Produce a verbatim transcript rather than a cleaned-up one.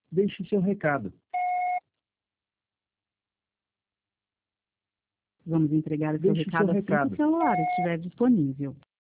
Deixe seu recado. Vamos entregar o seu Deixe recado seu assim que o recado. celular estiver disponível.